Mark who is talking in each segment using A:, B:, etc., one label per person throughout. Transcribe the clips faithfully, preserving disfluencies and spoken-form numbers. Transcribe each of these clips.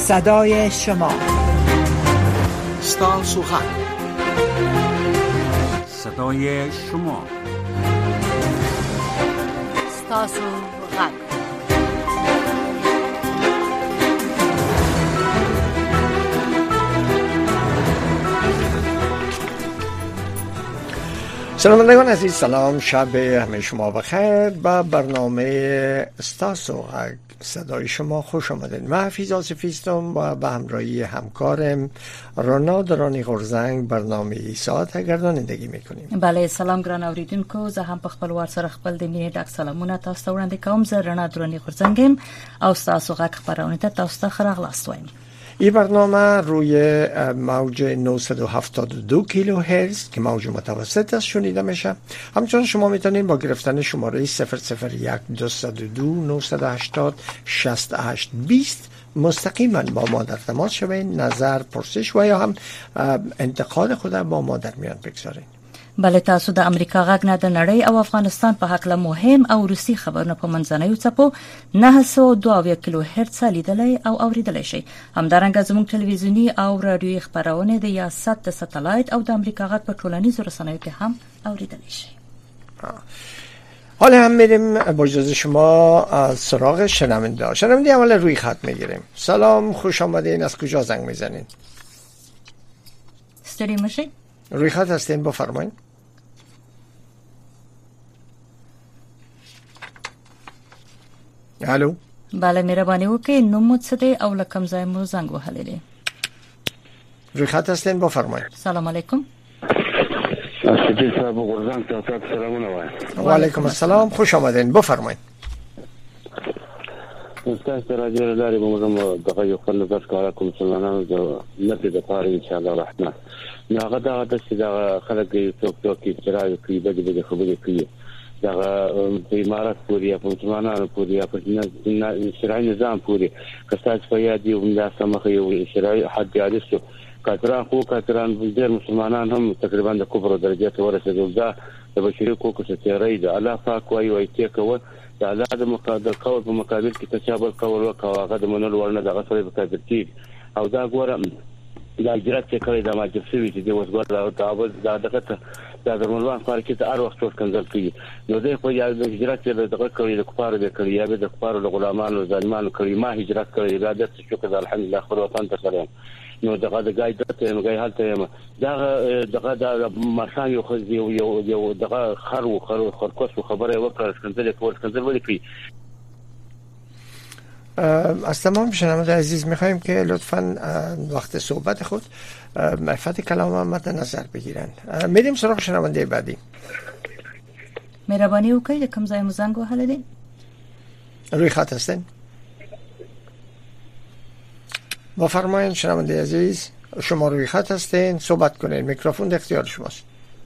A: صدای شما،
B: ستاسو غږ،
C: صدای شما،
D: ستاسو غږ.
E: شنوندگان عزیز، سلام، شب همه شما بخیر. با برنامه ستاسو غږ صدای شما خوش آمدید. من حفیظ آصفی هستم و به همراهی همکارم رنا درانی غورزنگ برنامه ساعت گردانندگی میکنیم.
D: بله، سلام ګران اوریدونکو، زه هم په خپل وار سره خپل د مینې ډک سلامونه تاسو ته وړاندې کوم. زه رنا درانی غورزنګ او ستاسو غږ خبرونه ته تاسو ته ښه راغلاست وایم.
E: این برنامه روی موج نهصد و هفتاد و دو کیلو هرتز که موج متوسط است شنیده میشه. همچنین شما میتونید با گرفتن شماره صفر صفر یک دویست و دو نهصد و هشتاد شصت و هشت بیست مستقیما با ما در تماس شوید، نظر، پرسش و یا هم انتقاد خود با ما در میان بگذارید.
D: بله، تاسو د امریکا غږ نه د نړۍ او افغانستان په حق له مهم او روسي خبرونه په منځنیو څپو نه سوه دوه اویا کیلو هرتز لیدلای او اوریدلای شي. همدارنګه زموږ ټلویزیونی او رادیوي خبرونه د یاست د ساتلایت او د امریکا غږ په ټولنیزو رسنیو کې هم اوریدلای شي.
E: حالا هم میریم با اجازه شما از سراغ شنونده. شنونده اول روی خط میگیریم. سلام، خوش آمدین. از کجا زنگ میزنین؟
D: ستړي مشئ.
E: روی خط هستین، بفرمایید. الو.
D: بله، مهرباني وکړئ، نوم مو څه دی او له کوم ځای مو زنګ وهلی دی؟
E: روی خط هستین، بفرمایید.
D: سلام علیکم.
F: سید صاحب غورزنګ ته تاسو سلامونه وایم.
E: و علیکم السلام، خوش آمدین، بفرمایید.
F: تاسو راځي لري موږ دغه یو خپل نظر کار کوم مسلمانانو د نفي د پاره ان شاء الله الرحمن. نو هغه دا د چې خلک یې څوک څوک افتراء کوي، به د خبرې کوي دا د امارات پورې یا مسلمانانو پورې یا په شرعي نظام پورې کسات په یاد یو د سمخه یو شرعي حد یادسو کاتران خو کاتران ډېر مسلمانان هم تقریبا د کفر درجه ته ورسېدل. دا د بشري حقوقو ستیری د الله پاک وایي وایي چې کوي د الله د مقدر قول په مقابل کې تشابه قول وکړه، هغه د منلو ورنه دغه سره په کافر کې او دا ګوره دا اجرات چې کوي د ماجب سوي چې د وسګور دا تعوض دا دغه دا د روان فار کې هر وخت څوک کنځل کوي. نو دې په یاد د هجرت چې دغه کوي د کفارو د کوي یا د کفارو د غلامانو ظالمانو کوي، ما هجرت کوي دا د شکر الحمدلله خپل وطن ته سلام. نو دغه د ګایډ ته نو ګای حالته دا دغه د ماشان یو خو یو یو دغه خرو خرو خرکوس خبره وکړه کنځل کول کنځل ولې کوي.
E: از تمام شنونده عزیز میخوایم که لطفاً وقت صحبت خود معرفت کلام مد نظر بگیرن. میریم سراغ شنونده بعدی.
D: مهربانی وکړئ، کوم ځای مو زنګ وهلی دی؟
E: روی خط هستین، بفرمایید. شنونده عزیز، شما روی خط هستین، صحبت کنین، میکروفون در اختیار شماست.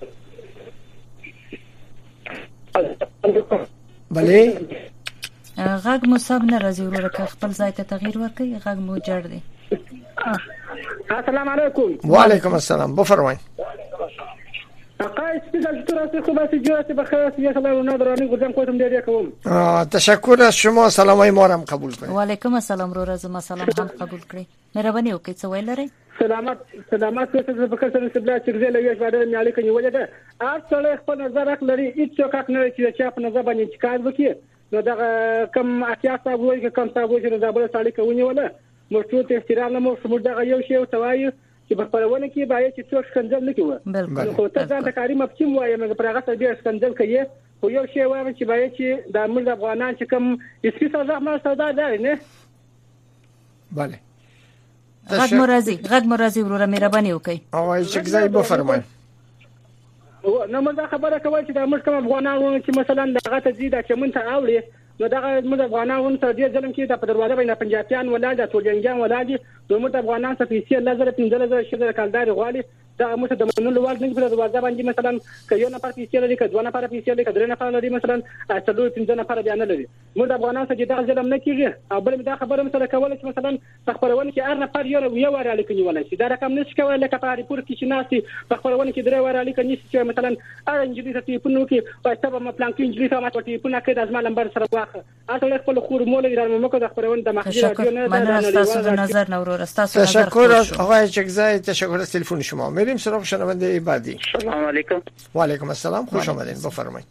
E: بله،
D: غږ مو سم نه راځي وروره، که خپل ځای ته تغییر ورکړئ. غږ مو جړ دی.
G: السلام علیکم.
E: و علیکم السلام، بفرمایید.
G: آقای سپیشال تراسی خوب است، جوست بخیر است. یک سلام ندارانی گفتم خودم دیگه کوم.
E: تشکر از شما، سلامای ما را قبول کنید.
D: و علیکم السلام، رو راز ما سلام هم قبول کړئ. مهرباني وکړئ، څه ویل لرئ؟
G: سلامت سلامت څه په کسر سبلا چې زه له یو باندې میالي کني ولده اصله خپل نظر حق لري، هیڅ څوک نه چې چا په نظر باندې انتقاد وکړي. نو دا کم اتیا صاحب وایي کم صاحب وایي چې دا بل سړی کوي ولا مرتوت احترام نه مو سمو دا یو شی او توایي چې په پرونه کې باید چې څوک څنګه نه کوي.
D: بالکل.
G: خو ته ځان ته کاری مپچم وایي مګر پرغه ته ډیر څنګه کوي. خو یو شی وایم چې باید چې د امر افغانان چې کم اسکی سزا ما سودا ده نه.
E: بله.
D: غږ مرزي غږ مرزي وروره مهرباني وکړئ.
E: او چې ځای بفرمایئ.
G: نو موږ خبره کوي چې د امر کوم افغانانو چې مثلا دغه ته زیاده چې مونږ ته اوري نو دغه موږ افغانانو ته دې ځلم کې د په دروازه باندې پنجابیان ولاده ټولنګیان ولاده دوی موږ افغانان ته پیسې لزر پنځه لزر شګه کالدار غالي دا موږ د منلو وړ نه په دروازه باندې مثلا کيو نه پر پیسې لري کډو نه پر پیسې لري کډره نه پر لري مثلا اصلو پنځه نه پر بیان لري. موږ افغانان ته دا ځلم نه کیږي او بل دا خبره مثلا کول چې مثلا خبرونه کې ار نه پر یو یو ور الیکنی ولا شي دا رقم نشي کولای لکه په ریپورت کې چې ناسي په خبرونه کې درې ور الیکنی چې مثلا ار انجلي ته په نو کې په سبب ما پلان کې انجلي ته ما ته په نه کې د ازما لمبر سره واخه اصل خپل خور مول ایران مکو د خبرونه د محدود رادیو نه
D: من تاسو د نظر نور استاسو نظر
E: تشکر از آقای چکزای، تشکر از تلفن شما. میریم سراغ شنونده بعدی.
A: سلام علیکم.
E: و علیکم السلام، خوش آمدین، بفرمایید.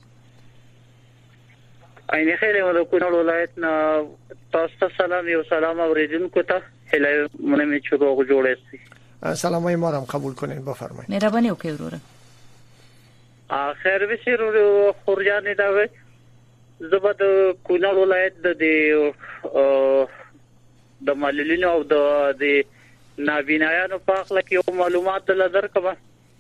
A: عین خیلی مو کونړ ولایت نه تاسو سلام یو سلام اوریدونکو ته هله مونږ می چوغ جوړه
E: سلامای ما هم قبول کنین، بفرمایید.
D: مهرباني وکړئ وروره.
A: اخر به سره خورجان دا وي زبد کونړ ولایت د د ماللینو او د نابینایانو په اړه کې معلومات لدر کبه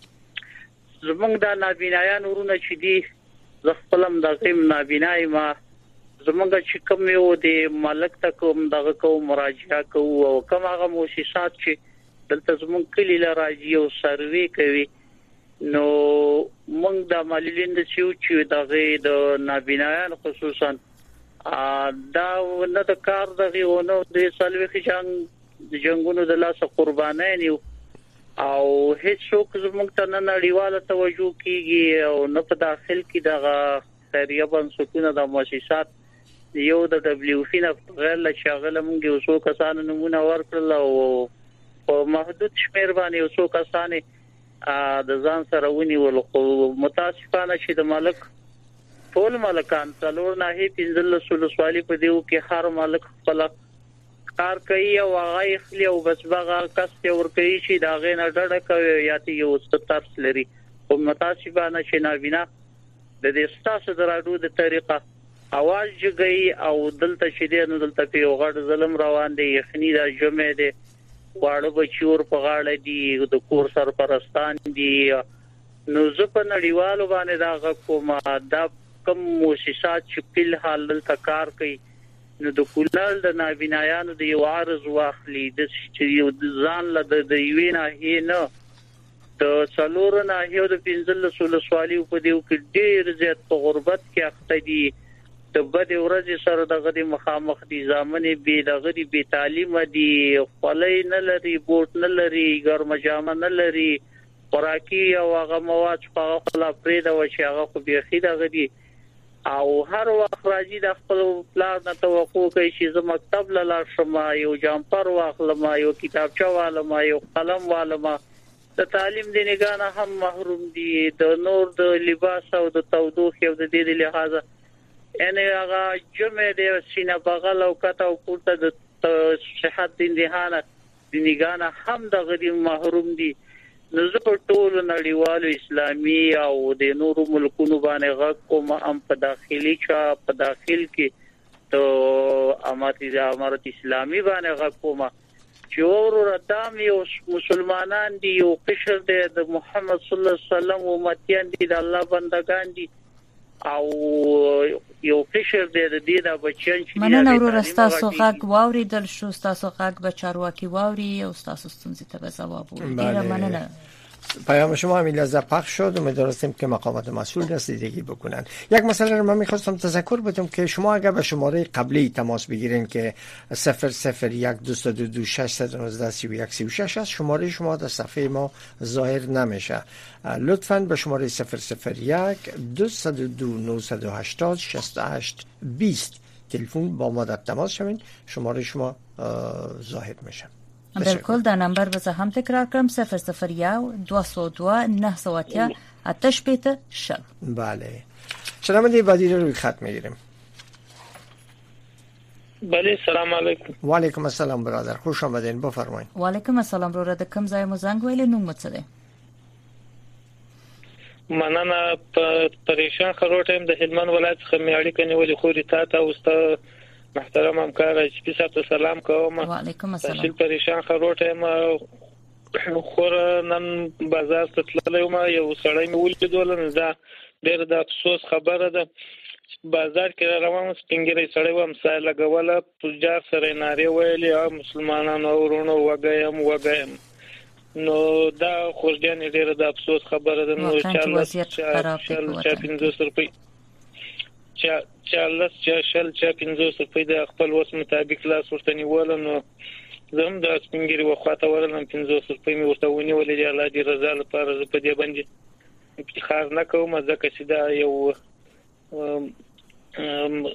A: زمونږ د نابینایانو ورونه چې دي زخپلم د غیم نابینای ما زمونږ چې کوم یو د ملک تکوم دغه کو مراجعه کو او کوم هغه مؤسسات چې دلته زمونږ کلی لراجي او سروي کوي نو موږ د ماللین د سیو چې دغه د نابینایان خصوصا دا نه د کار دغه ونه د سلوي جنگ جنگونو د لاس قربانین یو او هیڅ څوک زموږ ته نه نړیواله توجه کیږي او نه په داخل کې دغه خیریه بنسټونه د مؤسسات یو د دبليو اف نه غیر له شاغله موږ یو څو کسانو نمونه ورکړل او په محدود شمیر باندې یو څو کسانې د ځان سره ونیول خو متاسفانه چې د مالک ټول مالکان څلور نه هي پنځل سول سوالي په دیو کې هر مالک خپل کار کوي او هغه خلی او بس بغه کس ته ور کوي چې دا غې نه ډډه کوي یا ته یو ستر لري او متاسفانه چې نابینا د دې ستاسو درادو د طریقه اواز جګي او دلته چې دی نو دلته په غړ ظلم روان دي یخني د جمعه دي واړو بچور په غاړه دي د کور سرپرستان دي نو زه په نړیوالو باندې دا کومه دا کوم مؤسسات چې په حال دلته کار کوي نو د کولال د نابینایانو د یو عارض واخلي د یو ځان له د یوینا هي نه د څلور نه یو د پنځل سول سوالي په دیو کې ډیر زیات په غربت کې اخته دي د بد ورځ سره دغه د مخامخ دي ځامنې به دغه د بي تعلیم دي خپلې نه لري بوت نه لري ګرم جامه نه لري خوراکي او هغه مواد په خپل پرې دا وشي هغه خو به خې دغه دي او هر وخت راځي د خپل پلان نه توقع کوي چې زه مکتب لاله شم یو جامپر واخلم یو کتابچه والم یو قلم والم د تعلیم د نگانه هم محروم دي د نور د لباس او د تودوخه او د دې لحاظه ان هغه جمعه د سینه بغل او کته او پورته د صحت د انتهانه د نگانه هم د غدي محروم دي نو زه په ټول نړیوالو اسلامي او د نورو ملکونو باندې غږ کوم ام په داخلي چا په داخل کې ته امارت امارت اسلامي باندې غږ کوم چې ورور دام یو مسلمانان دي یو قشر دي د محمد صلی الله علیه وسلم امتیان دي د الله بندگان دي او یو قشر دي د دې د بچیان چې
D: مننه ورور تاسو غږ واوري دل شو تاسو غږ به چارواکي واوري او تاسو ستونزې ته به جواب ورکړي ډیره مننه.
E: پیام شما همین لحظه پخش شد. امیدوارم که مقامات مسئول رسیدگی بکنن. یک مسئله رو من میخواستم تذکر بدم که شما اگر به شماره قبلی تماس بگیرین که صفر صفر یک دو دو دو شش یک نه سی و یک سی و شش است شماره شما در صفحه ما ظاهر نمیشه. لطفاً به شماره صفر صفر یک دو دو دو نه هشت صفر شش هشت بیست تلفن با ما در تماس شوین شماره شما ظاهر میشه.
D: بالکل دا نمبر به هم تکرار کنم صفر صفر یک دو صفر دو نه صفر یک آتش پیت شب.
E: بله شنونده بعدی رو روی خط میگیریم.
B: بله سلام علیکم.
E: و علیکم السلام برادر خوش آمدین بفرمایید.
D: و علیکم السلام برادر د کوم ځای مو زنګ ویل نوم مڅ ده؟
B: مننه پریشان خروټم د هلمند ولایت څخه مې اړیکه نیولې خو ریتا ته اوسته محترم همکار چې په تاسو سلام کوم.
D: وعلیکم السلام.
B: تاسو پریشان خروټم خور نن بازار ته تللی ما یو سړی مې ولیدل نو دا ډېر د افسوس خبره ده. بازار کې روان سپینګری سړی وم سای لګوله تجار سره ناره ویلې او مسلمانانو ورونو وګایم وګایم نو دا خوشګان ډېر د افسوس خبره ده. نو چاله چا پنځوس روپۍ چا چالس چا شل چا پنځوس روپۍ د خپل وس مطابق لاس ورته نیول نو زم د سپینګری وخته ورلم پنځوس روپۍ مې ورته ونیولې د الله دې رضا لپاره زه په دې باندې افتخار نه کوم ځکه چې دا یو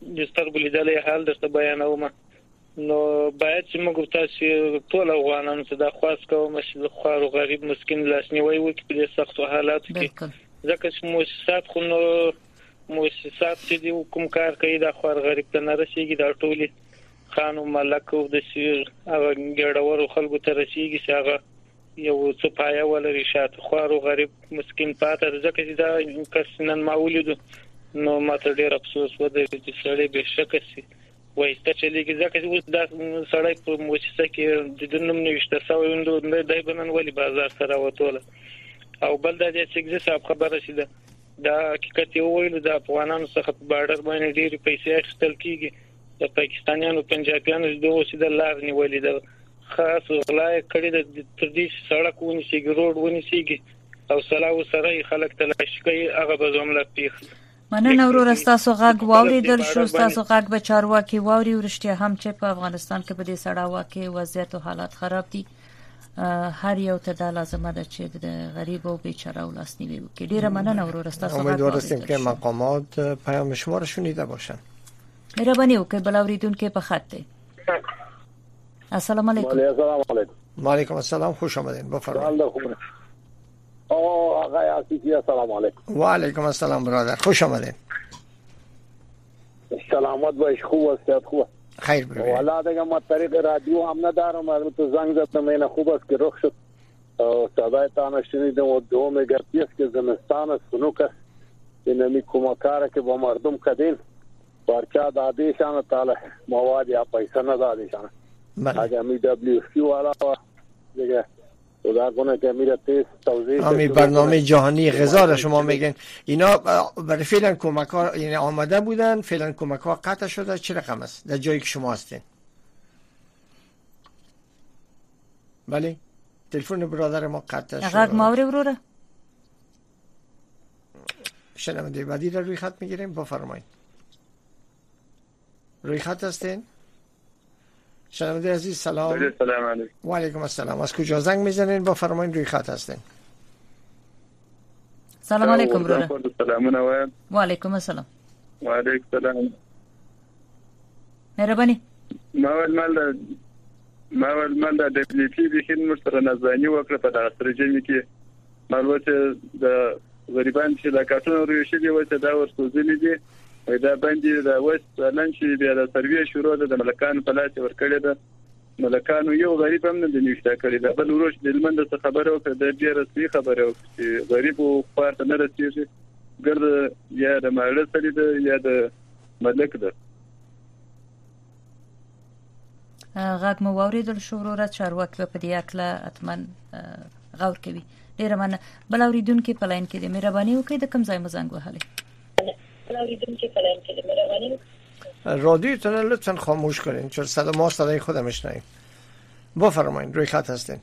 B: د سترګو لیدلې حال درته بیانوم. نو باید چې موږ تاسو ټول افغانانو ته د خواست کوم چې د خوارو غریب مسکین لاسنیوي وکړي په دې سختو حالاتو کې، ځکه چې مؤسسات خو نو مؤسسات چې کوم کار کوي د خوار غریب ته نه رسیږي، دا ټول خانو ملکو د سیر هغه ګډورو خلکو ته رسیږي چې هغه یو څه پایه ولري شاته خوارو غریب مسکین پاتې، ځکه چې دا کس نن ما ولیدو نو ماته ډېر افسوس ودرېد چې سړی به شکه سي وایسته چې لګي، ځکه چې اوس دا سړی په مؤسسه کې د دنم نوښته سوی وندو د دای بنن ولی بازار سره وټوله. او بل د دې چې صاحب خبره شي دا حقیقت یو ویل د افغانانو څخه په بارډر باندې ډېری پیسې اخیستل کیږي، د پاکستانیانو پنجابیانو د اوسې د لار نیولې ده خاص غلای کړي د تر دې سړک ونیسي روډ ونیسي او سلاو سره خلک تلاش کوي هغه به زموږ پیښ.
D: مننه ورور تاسو غږ واوریدل شو، تاسو غږ به چارواکي واوري ورشتي هم چې په افغانستان کې په دې سړاوه کې وضعیت او حالات خراب دي، هر یو ته د لازمه ده چې د غریب او بیچاره ولاسنیوي وکړي. ډیره مننه ورور تاسو غږ
E: امیدوار هستیم که مقامات پیام شما را شنیده باشند.
D: مهرباني وکړئ بل اوریدونکو په خط دی. السلام علیکم.
H: السلام علیکم.
E: وعلیکم السلام، خوش آمدین، بفرمایید.
H: آه آقای عاطفی السلام علیکم.
E: و علیکم السلام برادر، خوش آمدین.
H: سلامت باش، خوب است، خوب.
E: خیر ببینید.
H: والا دیگه ما طریق رادیو هم ندارم، البته زنگ زدم این خوب است که رخ شد. صدای تان شنیدم و دو میگفتی است که زمستان است، سنوک است. این می کمکاره که با مردم کدین پرچا دادیشان تعالی مواد یا پیسه ندادیشان. اگه می دبلیو سی والا دیگه خدا کنه که میره تیز توضیح
E: همین برنامه جهانی غذا را شما میگین اینا برای فعلا کمک ها یعنی آماده بودن، فعلا کمک ها قطع شده، چه رقم است در جایی که شما هستین؟ بله تلفن برادر ما قطع شده.
D: غږ ماوری وروره
E: شنونده بعدی را روی خط میگیریم، بفرمایید. روی خط هستین؟ شنونده عزیز سلام.
I: سلام علیکم.
E: و علیکم السلام. از کجا زنگ میزنین؟ بفرمایید، روی خط هستین.
D: سلام علیکم برادر.
I: سلامونه وایم.
D: و علیکم السلام.
I: و علیکم السلام.
D: مهرباني.
I: ما ول مال ما ول مال د دبلیتی د خدمت سره نزانی وکړه په دغه ترجمه کې معلومات د غریبان چې د کارتونو ریشي و چې دا ورسوځلې دي دا باندې د وست لنشي د سروي شروع د ملکان په لاس ورکړی ده. ملکانو یو غریب هم نه دی نشته کړی دا بل وروش د لمند خبره وکړه د ډیر رسمي خبره وکړه غریب او خپل نه رسیږي ګرد یا د ماړه سړي ده یا د ملک ده.
D: غږ مو واوریدل شو وروره، چارواکي په دې اړه اتمن غور کوي. ډیره مننه. بل اوریدونکو په لاین کې د مهرباني وکړئ د کوم ځای مزنګ وهلي.
E: رادیوتون لطفا خاموش کنین چون صدا ما صدای خودم میشنویم. بفرمایید، روی خط هستین.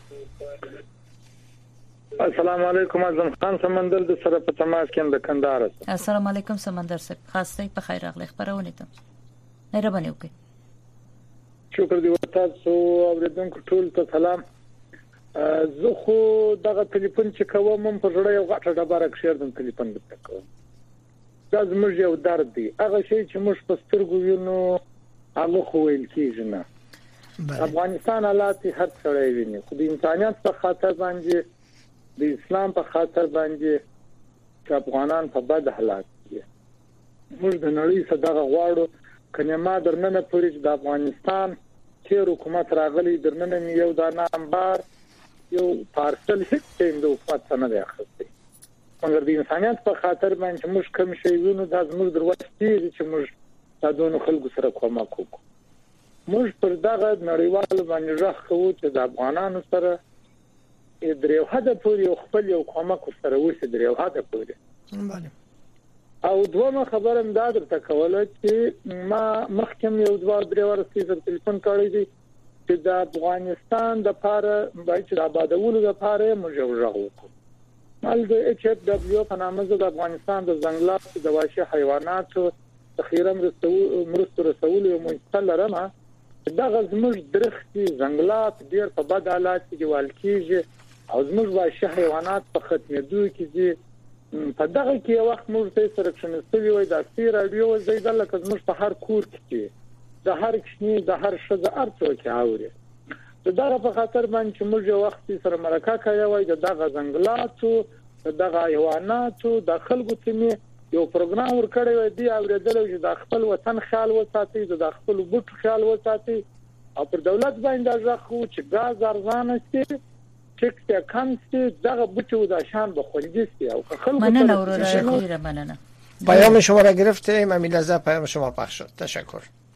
J: السلام علیکم، اعظم خان سمندر د سره په تماس کې د کندهار.
D: السلام علیکم سمندر صاحب، خاصه په خیر راغلی خبرونه ته. مهرباني وکړئ.
J: شکر دی تاسو اوریدونکو ټول ته سلام. زه خو دغه ټلیفون چې کوم هم په جوړه یو غټه ډبره کښېردم ټلیفون به کوم. دا زموږ یو درد دی، هغه شی چې موږ په سترګو وینو هغه خو ویل کېږي نه. افغانستان حالات هر څړې ویني، خو د انسانیت په خاطر باندې د اسلام په خاطر باندې چې افغانان په بد حالات دي. موږ د نړۍ صدغه غواړو کنه ما درننه پوری د افغانستان چې حکومت راغلی درننه یو دانه انبار یو پارسل هیڅ د حکومت نه دی اخیستی. مګر د انسانیت په خاطر باندې موږ کوم شی وینو د زموږ دروازې چې موږ تاسو خلکو سره کومک وکړو. موږ پر دغه نړیوال باندې راخ کوو چې د افغانانو سره دریو هدا پوری خپل یو کومک سره وشي دریو هدا پوری. او دوه خبره مې دا درته کوله چې ما مخکې یو دوه درې ورځې په ټلیفون کړی دی چې د افغانستان د لپاره باید چې آبادولو لپاره موږ ورغو. مال د ایچ اف دبلیو په نامه د افغانستان د ځنګلات د وحشي حیواناتو تخیرا مرستو رسول یو مؤسسه لرمه. دغه زموږ درختي ځنګلات ډیر په بد حالات کې دیوال کېږي او زموږ وحشي حیوانات په ختمېدو کې دي په دغه کې یو وخت موږ ته سرکشن استوي وای د سی رادیو زیدل لکه موږ په هر کور کې د هر کشنی د هر شزه ارڅو کې اوري دغه په خاطر باندې چې موږ یو وخت سره مرکه کوي وای دغه ځنګلاتو دغه حیواناتو د خلکو ته یو پروګرام ورکړی وای دی اوریدل چې د خپل وطن خیال وساتي د خپل بوټ خیال وساتي او پر دولت باندې ځخو چې غاز ارزانه شي چې کم شي دغه بوټو د شان به خوندي شي او خلکو
D: مننه ورونه خیره مننه.
E: پیام شما را گرفتیم. همین لحظه پیام شما پخش شد. تشکر.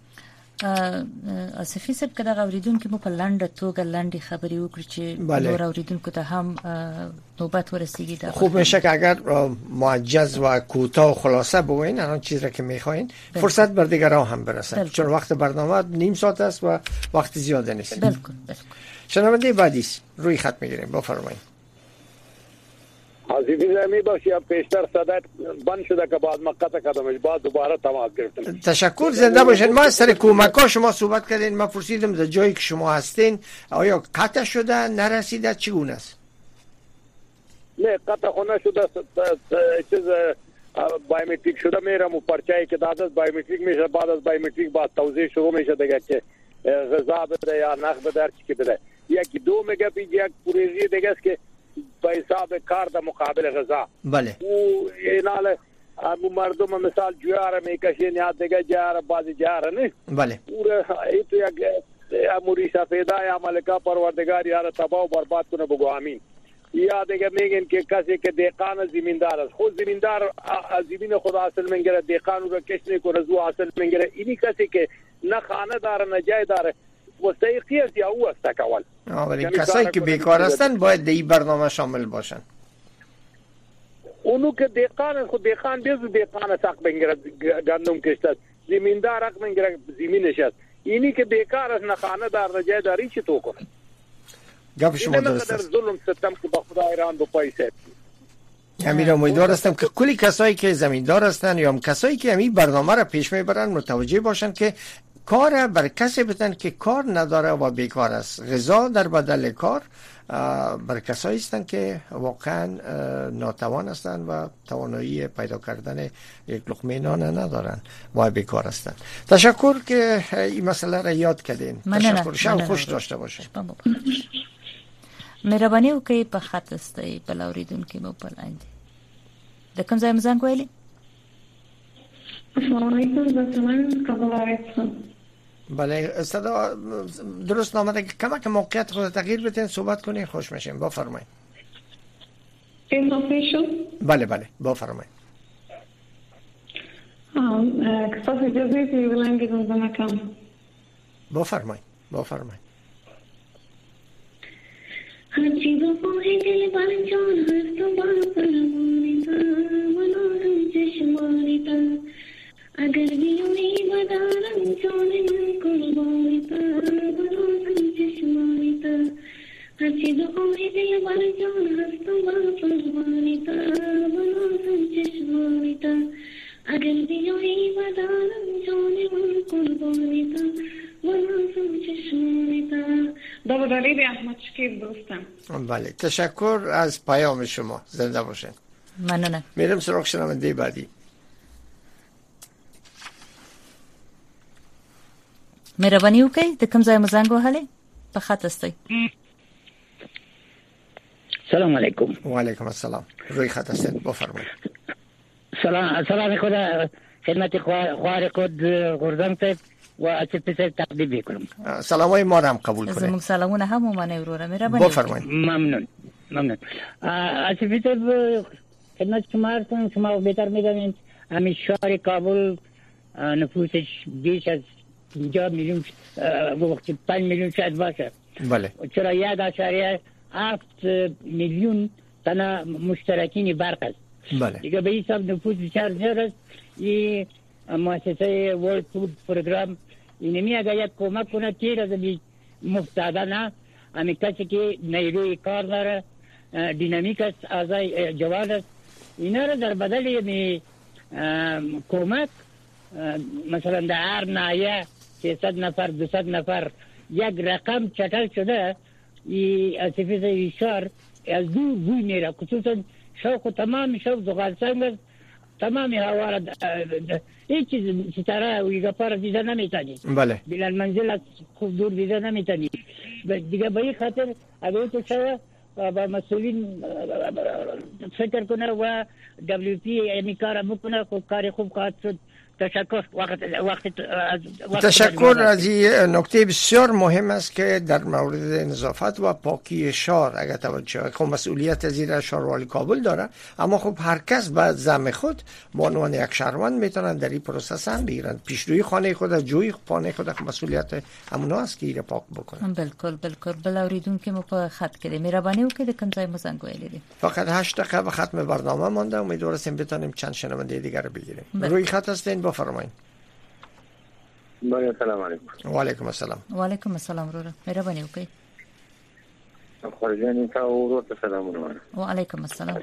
D: آصفی صاحب که دغه اوریدونکو مو په لنډه توګه لنډي خبري وکړي چې نور اوریدونکو ته هم نوبت ورسیږي.
E: خوب میشه که اگر معجز و کوتاه و خلاصه بگوین الان چیزی را که میخواین فرصت بر دیگران هم برسد، چون وقت برنامه نیم ساعت است و وقت زیاده نیست.
D: بالکل بالکل.
E: شنونده بعدی روی خط میگیریم. بفرمایید.
H: عزیزی زمین باشی اب پیشتر صدت بند شده که بعد مقطع کردمش بعد دوباره تماس گرفتم.
E: تشکر، زنده باشین. ما سر کمک‌ها شما صحبت کردین. ما پرسیدم در جایی که شما هستین آیا قطع شده نرسیده چگونه است؟
H: نه قطع خونه شده چیز بایومتریک شده میرم و پرچایی که داده بایومتریک میشه بعد از بایومتریک بعد توضیح شروع میشه دیگه که غذا بده یا نخ بده هر چی که بده. یکی دو میگه بی یک پروژه دیگه است که به حساب کار در مقابل غذا.
E: بله.
H: او ایناله ابو مردم مثال جوار میکشین یا دیگه جار بازی جار نه.
E: بله.
H: او ایتو یک اموری سفیدا یا ملکا پروردگار یار تباہ و برباد کنه بگو آمین. یا دیگه میگن که کسی که دیقان زمیندار است خود زمیندار زمین خود حاصل میگیره دیقان رو کش نکنه زو حاصل میگیره. اینی کسی که نه خانه داره نه جای داره مستحقی است یا او است کول.
E: ولی کسایی که بیکار هستن باید در این برنامه شامل باشن.
H: اونو که دیقان خود دیقان بیز دیقان ساق بگیره گندم کشته زمیندار حق میگیره زمینش است. اینی که بیکار است نه خانه دار نه جای داری چی تو کنه؟
E: گپ شما درست است.
H: ظلم ستم که با خدا ایران دو پایسه.
E: همین امیدوار هستم که کلی کسایی که زمیندار هستن یا هم کسایی که همین برنامه را پیش میبرن متوجه باشن که کار بر کسی بدن که کار نداره و بیکار است. غذا در بدل کار بر کسایی هستند که واقعا ناتوان هستند و توانایی پیدا کردن یک لقمه نان ندارن و بیکار هستند. تشکر که این مسئله را یاد کردین. تشکر. شب خوش داشته باشین.
D: مهرباني وکړئ په خط استئ بل اوریدونکو مو په لاندې د کوم ځای مزنګ ویلي.
K: السلام علیکم زمین کابل.
E: بله صدا درست نامده که کمک موقعیت خود تغییر بدین صحبت کنین خوش میشیم. بفرمایید. بله بله بفرمایید.
K: ها کساف اجازه تی ولنگی زمکم.
E: بفرمایید بفرمایید.
K: हर चीजों को है दिल पर जान हर सुबह पर मोनिता मनोरम चश्मानिता अगर भी उन्हें बदारम जाने मन कुर्बानिता मनोरम चश्मानिता हर चीजों को है दिल पर जान हर सुबह पर मोनिता मनोरम चश्मानिता अगर भी उन्हें बदारम जाने मन कुर्बानिता मनोरम चश्मानिता. داوودعلی احمد شکیب درستم.
E: بله تشکر از پیام شما. زنده باشین.
D: ممنونم.
E: میرم سراغ شنونده بعدی.
D: مهرباني وکړئ د کوم ځای مزنګ وهلې په خط استئ.
L: سلام علیکم.
E: و علیکم السلام. روی خط هستید بفرمایید.
L: سلام سلام خدا خدمت خوار خود غردان صاحب و اصفی تقدیم میکنم.
E: سلامای ما را هم قبول کنید.
D: زمون سلامونه هم منه وروره مهربانی.
E: بفرمایید.
L: ممنون ممنون. اصفی صاحب خدمت شما هستم. شما بهتر میدونید همین شهر کابل نفوسش بیش از پنجاه میلیون وقتی پنج میلیون شاید باشه.
E: بله.
L: چرا یک اشاریه هفت میلیون تنها مشترکین برق است.
E: بله.
L: دیگه به حساب نفوس شهر زیاد است. این مؤسسه ورلد فود پروگرام اینمی اگر یک کمک کنه تیر از بی مفتاده نه همی کسی که نیروی کار داره دینامیک است اعضای جوان است اینا را در بدل یمی کمک مثلا در هر نایه سیصد نفر دوصد نفر یک رقم چتل شده ای اصفیز ایشار از دور بوی میره خصوصا شوق تمام شوق زغالسنگ تمام هوا هیچ چیز ستاره و گپار دیده نمیتونی.
E: بله.
L: بلند منزل خوب دور دیده نمیتونی. دیگه به این خاطر اگر تو شما با مسئولین فکر کنه و دبلیو پی یعنی کار بکنه خب کار خوب خواهد شد. تشکر وقت وقت
E: تشکر از این نکته بسیار مهم است که در مورد نظافت و پاکی شهر اگر توجه خب مسئولیت از این شهروالی کابل داره، اما خب هر کس به زعم خود به عنوان یک شهروند میتونن در این پروسه هم بگیرن. پیشروی خانه خود از جوی خانه خود مسئولیت همونا است که این پاک بکنن.
D: بالکل بالکل. بلاوریدون که ما په خط کې مهرباني وکړئ د کوم ځای مو زنګ ویلی دي.
E: فقط هشت دقیقه به ختم برنامه مونده، امیدوارم بتونیم چند شنونده دیگر رو بگیریم. روی خط هستین بفرمایید.
F: بله سلام علیکم.
E: و علیکم السلام.
D: و علیکم السلام ورور. مهرباني وکړئ.
F: خارجان تا ورور ته سلامونه.
D: و علیکم السلام.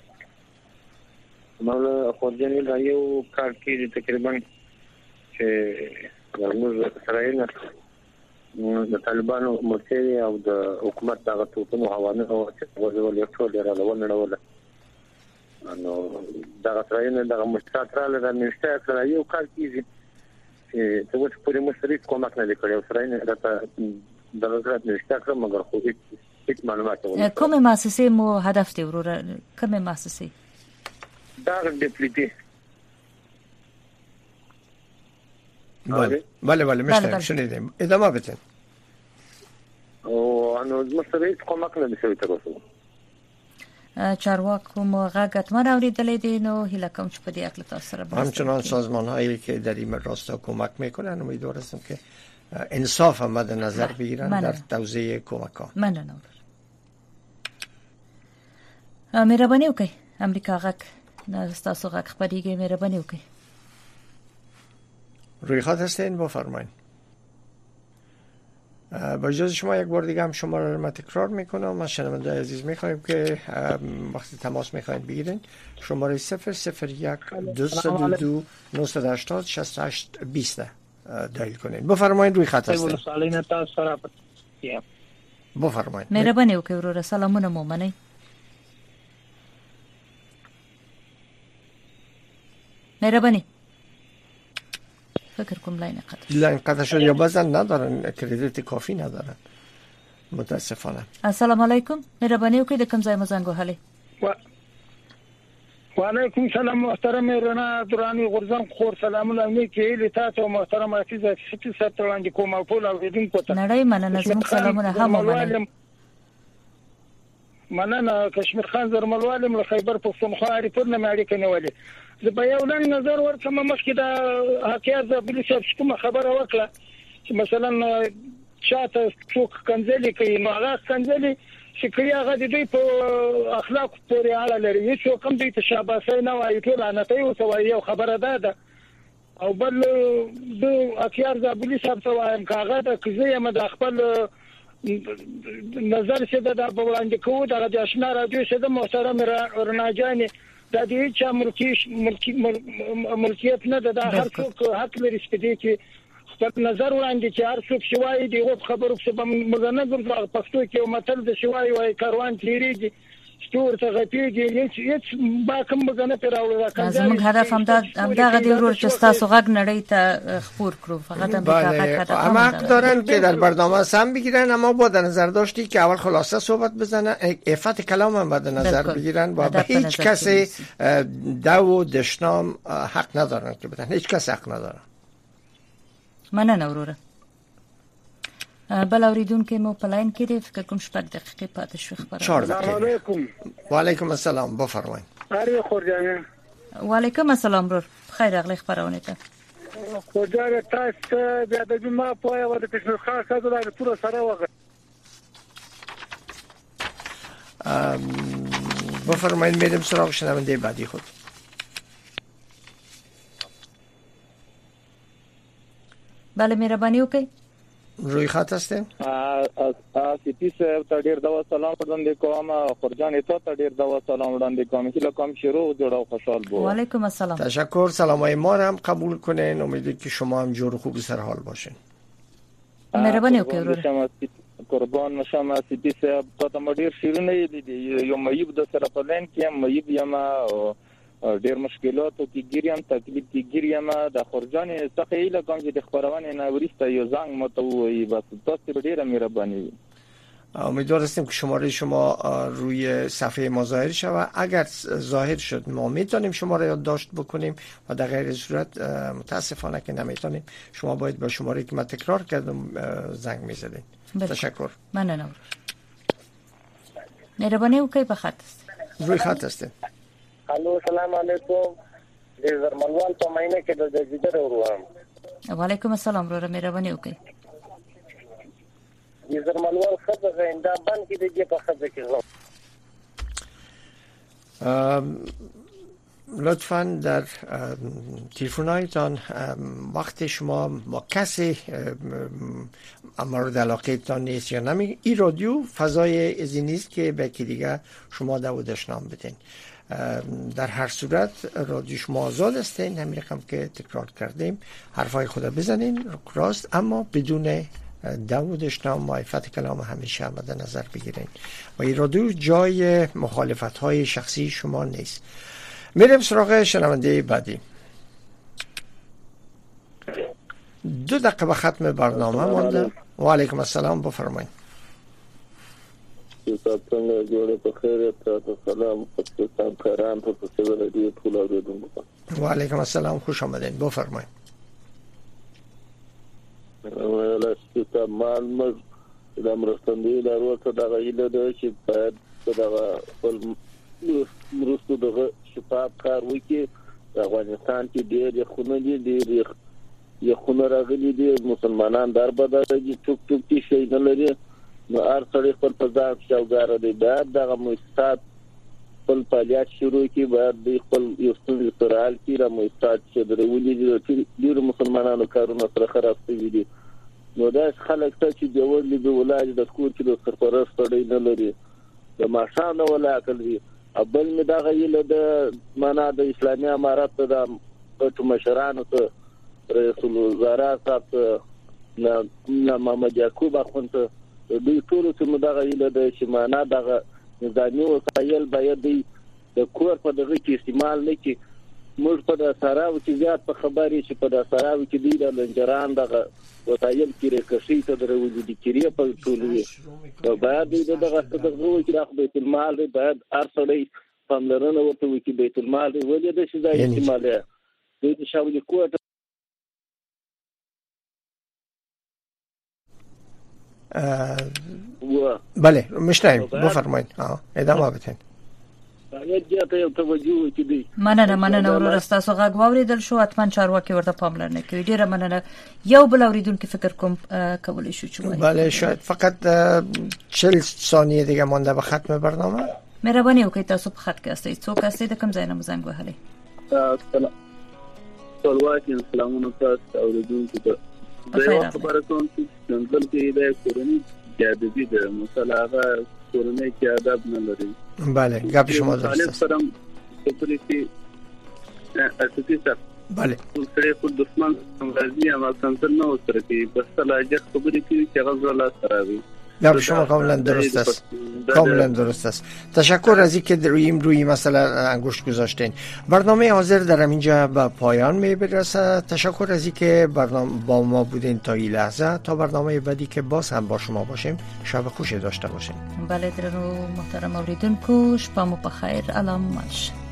F: مولا خارجان دا یو کار کې تقریبا چې موږ اسرائیل د طالبانو مرتي او د حکومت دغه توپونو حواله او چې ورول یو ټول راول نه نو دا اسرائیل دغه مستقره له نشته کړه یو کار کیږي چې څه وڅ پورې مشرف کومک نه کړی اسرائیل راته دغه کار نشته کړ مګر خو هیڅ معلومات نه
D: کومه مؤسسه مو هدف دی ورور؟ کومه مؤسسه؟
F: دا دپلیتی.
E: بله بله بله میشنم شنیدیم ادامه بدین.
F: او انو مستری کومک نه شوی تاسو
D: چارواکو مو غاګت ما اوریدلې دي نو هیله کوم چې په دې اړه تاسو سره بحث
E: همچنان سازمان هایی که در این راستا کمک میکنن امیدوارم که انصاف مد نظر بگیرن در توزیع کمک ها.
D: مننه. مهرباني وکړئ امریکا غاک نه تاسو غاک خبرېږي مهرباني وکړئ.
E: روی خط هستین بفرمایید. با اجازه شما یک بار دیگه هم شما رو من تکرار میکنم. ما شنونده عزیز میخوایم که وقتی تماس میخواین بگیرین شماره صفر صفر یک دویست و دو نهصد و هشتاد شصت و هشت بیست دایل کنین. بفرمایید روی خط هستین. بفرمایید.
D: مهرباني وکړئ ورور سلامونه مو منئ. مهرباني فکر کنم لاین قطع
E: لاین قطع شد یا بازن ندارن کردیت کافی ندارن متاسفانه.
D: السلام علیکم. مهرباني وکړئ د کوم ځای مزنګ وهلې؟
J: و علیکم سلام محترم رنا درانی غرزم خور سلامونه نیکی لتاسو محترم حافظ سپی ستوان کوم او په لورین کوته
D: نړۍ مننه زموږ سلامونه هم مننه.
J: مننه کشمیر خان زرملوالم له خیبر پښتونخوا اړیکونه مې اړیکه نیولې. زه به یو لنډ نظر ورکړم مخکې د حقیقت د بلیسه کومه خبره وکړه چې مثلا چاته څوک کنځلې کوي نو هغه کنځلې چې کوي هغه د دې په اخلاق پورې اړه لري. هیڅ کوم دې تشابهي نه وایي ټول لعنتي او سوي یو خبره ده ده او بل د حقیقت د بلیسه په وایم کاغه د کزې یم د خپل نظر څه ده د وړاندې کوو د آشنا راډیو څه د محترم رناجاني دا دې چې ملکیت نه ده. دا هر څوک حق لري چې دې خپل نظر وړاندې چې هر څوک شوای دی غو خبرو څه به مزنه ګرځي. پښتو کې یو متل د شوای وای کاروان تیریږي ستور ته غپیږي هیڅ با کوم مزنه پیراوړل راځي.
D: زموږ هدف هم دا هم دا غدي ورور چې تاسو غږ نړۍ ته خبر کړو. فقط هم
E: بله اما حق دارن که در برنامه سم بگیرن اما با در نظر داشتی که اول خلاصه صحبت بزنن عفت کلام هم بعد نظر بگیرن و به هیچ کسی دو و دشنام حق ندارن که بدن. هیچ کس حق ندارن.
D: مننه وروره. بل اوریدونکو مو په لاین کې دی فکر کوم شپږ دقیقې پاتې شو خبره.
E: السلام علیکم. و علیکم السلام بفرمایید.
J: اری خورجانه.
D: و علیکم السلام ورور. خیر اغلی خبرونه ته.
J: خورجانه تاسو بیا د جمعه په یو د کشمیر خاص سره د پوره سره وغه.
E: بفرمایید میریم سراغ شنونده بعدی خود.
D: بله مهرباني وکړئ.
E: روی خط هستیم.
M: سپی صاحب ته ډیر د سلام وړاندې کوم. خورجان ته ته ډیر د سلام وړاندې کوم چې لکم شروع جوړ او خوشحال بو.
D: و علیکم السلام.
E: تشکر. سلامای ما رو هم قبول کنین. امیدوارم که شما هم جور خوب سر حال باشین.
D: مهرباني وکړئ ورور.
M: قربان مشم سپی صاحب تاسو مې ډیر شیرونه دي یو مېب د سره په لین کې مېب یم ډیر مشکلاتو کې ګیریم تکلیف کې ګیریم د خورجان څخه ایله کوم چې د خبرونه نه ورسته یو زنګ متوي بس تاسو ډیره مهرباني.
E: امیدوار هستیم که شماره شما روی صفحه ما ظاهر شود. اگر ظاهر شد ما میتونیم شما را یادداشت بکنیم و در غیر صورت متاسفانه که نمیتونیم. شما باید با شماره که من تکرار کردم زنگ میزدین. تشکر.
D: ممنونم. مهربانی وکړئ په خط
E: روی خط هستین.
N: الو سلام علیکم. د زرمنوال په مینه کې د جديده وروم.
D: وعلیکم السلام وروره مهربانی وکړئ.
N: د زرمنوال خبره زنده بند کې دغه په خبره کې زو.
E: لطفاً در تلفن‌هایتان وقتی شما با کسی مورد علاقه تان نیست یا نمی این رادیو فضای ازی نیست که به کی دیگه شما دعوتش نام بدین. در هر صورت رادیو شما آزاد هستین، همین رقم که تکرار کردیم حرفای خدا بزنین راست، اما بدون داودش نام معرفت کلام همیشه مد نظر بگیرین و این رادیو جای مخالفت های شخصی شما نیست. میریم سراغ شنونده بعدی. دو دقیقه به ختم برنامه مونده. و علیکم السلام، بفرمایید.
F: څنګه جوړه په خیر ته سلام پاکستان خیران په څیر رادیو ټول اوریدونکو.
E: و علیکم السلام، خوش آمدید، بفرمایید.
F: ولا ست معلومات د مرستندوی لارو ته د غیله د چې په دغه خپل مرستو دغه شفاف کار وکړي. د افغانستان کې ډېر خونه دي ډېر یو خونه راغلي دي مسلمانان در بدلږي ټوک ټوک کې شي نه لري. نو هر څړي خپل په ځان شاوګار دي باید دغه مؤسسات خپل فعالیت شروع کړي. باید د خپل یو ستونزې سره حل کړي. مؤسسات چې درولي دي ډېر مسلمانانو کارونه سره خراب شوي دي. نو دا خلک چې د ورلې د ولایت د کور کې د سرپرست پړې نه لري د ماشانه ولا عقل وي. ابل می دا غیله د معنا د اسلامي امارات د ټول مشرانو ته رئیس الوزرا صاحب نه محمد یعقوب اخوند دوی ټول څه دا غیله د شمانه دغه نظامی وسایل باید د کور په دغه کې استعمال نه کی. موږ په د سراو کې زیات په خبرې چې په د سراو کې دی د لنجران دغه وسایل کې رکشي ته درولې دي کړي په ټولوي. باید دغه دغه کې د بیت المال باید ارسلې پاملرنه ورته وکړي. بیت المال ولې د شي ځای استعماله د شاولې کوټه.
E: بله مشتایم، بفرمایید. ها ادامه بدین.
D: مننه مننه ورور تاسو غږ واوریدل شو. حتما چارواکي ورته پاملرنه کوي. ډیره مننه. یو بل اوریدونکو فکر کوم کولای شو چې وایي.
E: بله شاید فقط چهل ثانیه دیگه مونده به ختم برنامه.
D: مهرباني وکړئ تاسو په خط کې استئ. څوک استئ د کوم ځای نه زنګ وهلې؟
I: سلام ټولواکي سلامونه تاسو اوریدونکو ته. زه خبره کوم چې څنګه کې د کورنۍ جادوی د مصالحه کورنۍ کې ادب نه لري.
E: بله گپ شما درست است. بله
I: سره خود دشمن راضی اما کنسل نه وسره کی بس لاجه خبرې کی چې غزو الله سره
E: گپ شما کاملا درست است. کاملا درست است. تشکر از اینکه روی روی مسئله انگشت گذاشتین. برنامه حاضر در اینجا به پایان می برسه. تشکر از اینکه برنامه با ما بودین تا این لحظه. تا برنامه بعدی که باز هم با شما باشیم شب خوشی داشته باشین.
D: بله درنو محترم اوریدونکو شپه مو په خیر. الله مو مل شه.